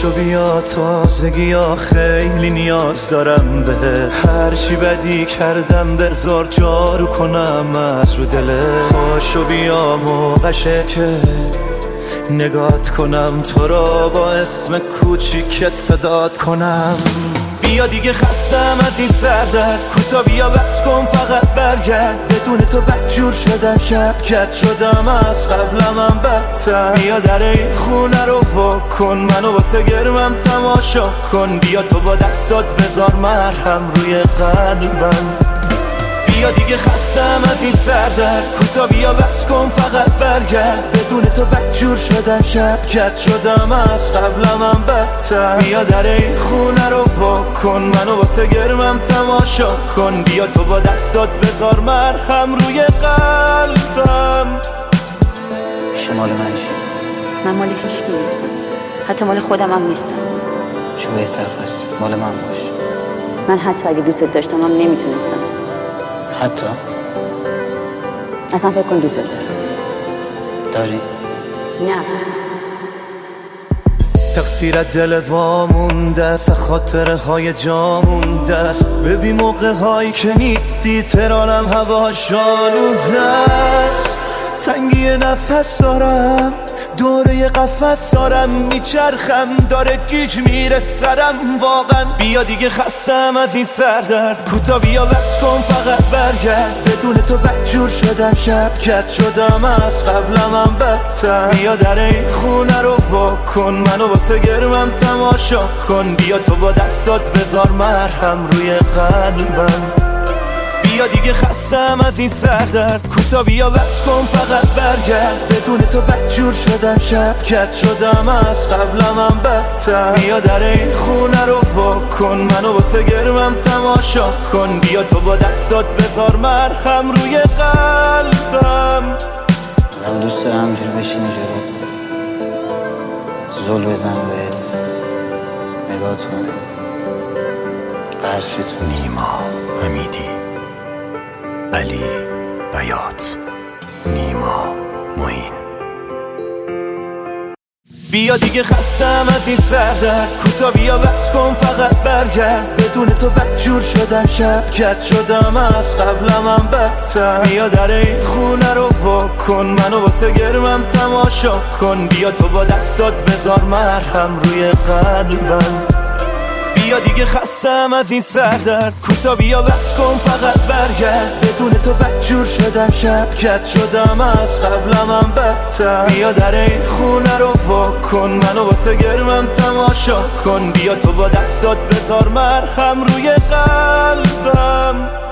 پاشو بیا تازگی ها خیلی نیاز دارم به هرچی بدی کردم بذار جارو کنم از رو دله پاشو بیا موقعشه که نگات کنم تو را با اسم کوچیکت صدات کنم بیا دیگه خستم از این سردرد کوتا بیا بس کن فقط برگرد بدون تو بدجور شدم شبکت شدم از قبلم هم بدتر بیا در این خونه رو وا کن منو واسه گرمم تماشا کن بیا تو با دستات بذار مرهم روی قلبم بیا دیگه خستم از این سردرد کوتا بیا بس کن فقط برگرد بدون تو بدجور شدم شبکت شدم از قبلم هم بدتر بیا در این خونه رو وا کن منو واسه گرمم تماشا کن بیا تو با دستات بذار مرهم روی قلبم شمال من چی؟ من مال هیچکی نیستم حتی مال خودم هم نیستم چه بهتر پس مال من باش من حتی اگه دوست داشتم هم نمیتونستم حتی؟ اصلا فکر کن دوست دارم داری؟ نه تقصیر دل وامونده است خاطره های جامونده است ببین موقع هایی که نیستی ترانم هوا شالوده است تنگی نفس دارم دوره قفس دارم میچرخم داره گیج میره سرم واقعا بیا دیگه خستم از این سردرد کوتا بیا بس کن فقط برگرد بدون تو بدجور شدم شبکت شدم از قبلم هم بدتر بیا در این خونه رو وا کن منو واسه گرمم تماشا کن بیا تو با دستات بذار مرهم روی قلبم بیا دیگه خستم از این سردرد کوتا بیا بس کن فقط برگرد بدون تو بدجور شدم شبکت شدم از قبلم هم بدتر بیا در این خونه رو وا کن منو واسه گرمم تماشا کن بیا تو با دستات بذار مرهم روی قلبم من دوست دارم همجور بشینی جلو زل بزن بهت نگات کنه قرشتون نیما حمیدی علی بیات نیما معین بیا دیگه خستم از این سردرد کوتا بیا بس کن فقط برگرد بدون تو بدجور شدم شبکت شدم از قبلم هم بدتر بیا در این خونه رو وا کن منو واسه گرمم تماشا کن بیا تو با دستات بذار مرهم روی قلبم بیا دیگه خستم از این سردرد کوتا بیا بس کن فقط برگرد بدون تو بدجور شدم شبکت شدم از قبلم هم بدتر بیا در این خونه رو وا کن منو واسه گرمم تماشا کن بیا تو با دستات بذار مرهم روی قلبم